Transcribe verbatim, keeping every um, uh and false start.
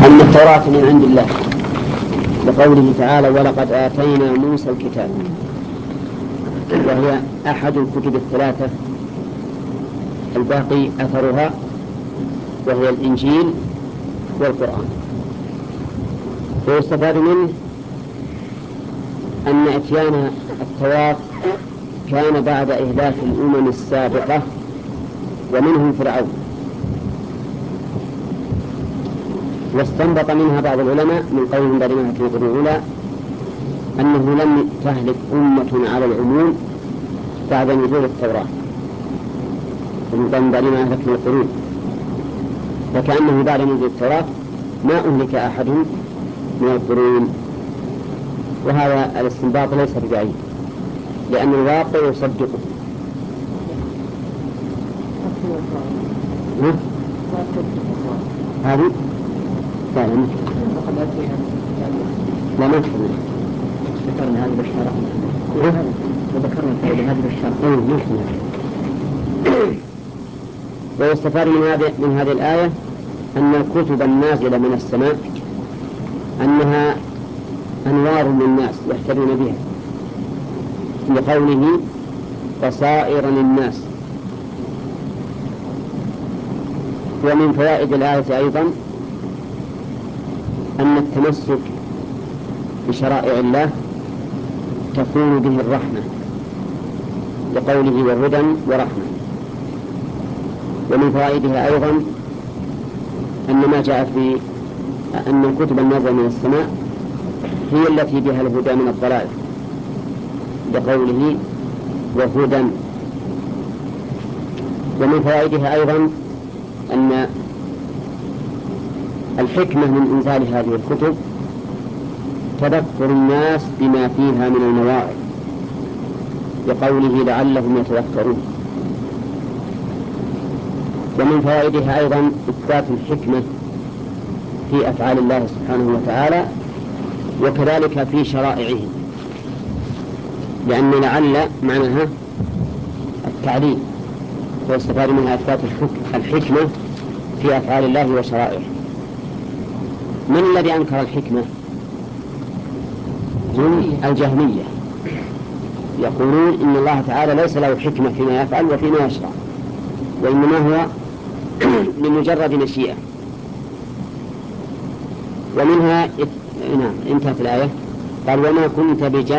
أن التوراة من عند الله لقوله تعالى ولقد آتينا موسى الكتاب، وهي أحد الكتب الثلاثة الباقي أثرها، وهي الإنجيل والقرآن. ويستفاد منه أن إتيان التوراة كان بعد إهلاك الأمم السابقة ومنهم فرعون. واستنبط منها بعض العلماء من قولهم بعد ما في القرون الأولى أنه لم تهلك أمة على العموم بعد نزول التوراة، ومن بعد ما أهلك من القرون، فكأنه بعد نزول التوراة ما أهلك أحد من القرون. وهذا الاستنباط ليس ببعيد لأن الواقع يصدقه. هذه لا لا لا ما ذكرنا هذه بالشرع وذكرنا الفائدة هذه بالشرع. ويستفاد من هذه من هذه الآية أن الكتب النازلة من السماء أنها أنوار للناس يهتدون بها، لقوله بصائر للناس. ومن فوائد الآية أيضا أن التمسك بشرائع الله تكون به الرحمة، لقوله وهدى ورحمة. ومن فوائدها أيضا أن ما جاء في أن الكتب النازلة من السماء هي التي بها الهدى من الضلال، لقوله وهدى. ومن فوائدها أيضا أن الحكمة من إنزال هذه الكتب تذكر الناس بما فيها من المواعظ، لقوله لعلهم يتذكرون. ومن فوائدها أيضا إثبات الحكمة في أفعال الله سبحانه وتعالى وكذلك في شرائعه، لأن لعل معناها التعليل، ويستفاد منها إثبات الحكمة في أفعال الله وشرائعه. من الذي أنكر الحكمة؟ الجهمية، يقولون إن الله تعالى ليس له حكمة فيما يفعل وفيما يشرع، وإنما هو لمجرد مشيئة. ومنها نعم انتهت الآية. قال وما كنت بجانب